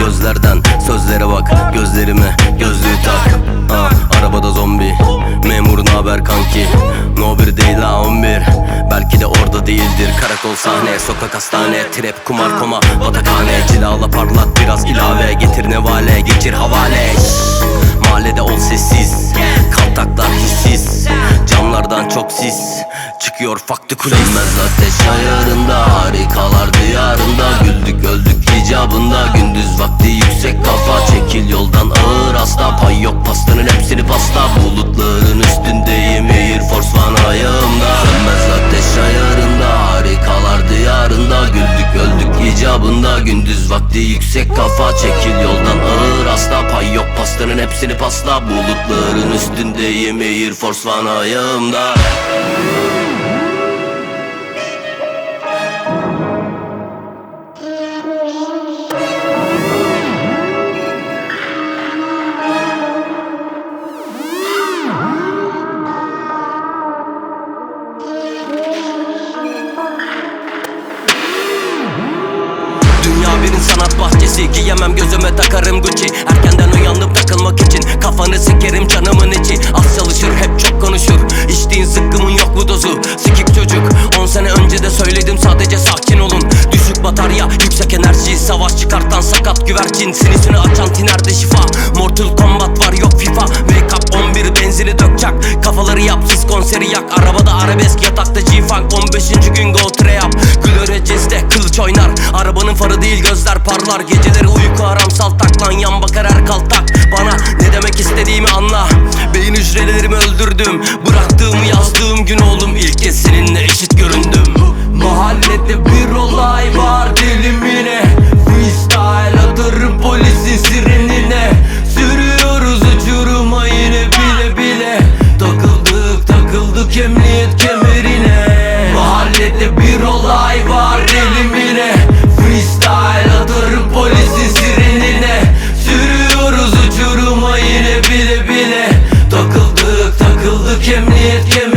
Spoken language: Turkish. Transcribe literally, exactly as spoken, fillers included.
gözlerden. Sözlere bak, gözlerime gözlüğü tak. ah, Arabada zombi, memur naber kanki? No bir değil la on bir. Belki de orada değildir. Karakol sahne, sokak hastane, trap kumar koma batakhane. Cilala parlat biraz ilave, getir nevale geçir havale. Şşş, mahallede ol sessiz, kaltaklar hissiz, camlardan çok sis çıkıyor faktı kulis. Sönmez ateş ayarında, harikalar diyarında. Güldük öldük icabında, gündüz vakti yüksek kafa. Çekil yoldan ağır hasta, pay yok pastanın hepsini pasta. Bulutların üstündeyim, Air Force One ayağımda. Sönmez ateş ayarında, harikalar diyarında. Güldük öldük icabında, gündüz vakti yüksek kafa. Çekil yoldan ağır hasta, pay yok pastanın hepsini pasla. Bulutların üstündeyim, Air Force One ayağımda. Dünya birin sanat bahçesi, giyemem gözüme takarım Gucci. Erkenden uyanıp takılmak için kafanı sikerim canımın içi. Az çalışır hep çok konuşur, içtiğin zıkkımın yok bu dozu. Sikik çocuk, on sene önce de söyledim sadece sakin olun. Düşük batarya, yüksek enerji, savaş çıkartan sakat güvercin. Sinisini açan tinerde şifa, Mortal Kombat var yok FIFA. Wake up on bir benzini dökecek, kafaları yapsız konseri yak. Arabada arabesk, yatakta G-Funk, on beşinci gün go trap. Glorices'te kılıç oynar, arabanın farı değil gözler parlar. Geceleri uyku haram saltak lan, yan bakar her kaltak. Bana ne demek istediğimi anla, beyin hücrelerimi öldürdüm. Bıraktığımı yazdığım gün oldum, ilk kez seninle eşit göründüm. Mahallede bir olay var dilimine, freestyle atarım polisin sirenine. Sürüyoruz uçuruma yine bile bile, takıldık takıldık emniyet kemerine. Mahallede bir olay var dilimine, freestyle atarım polisin sirenine. Sürüyoruz uçuruma yine bile bile, takıldık takıldık emniyet kemerine.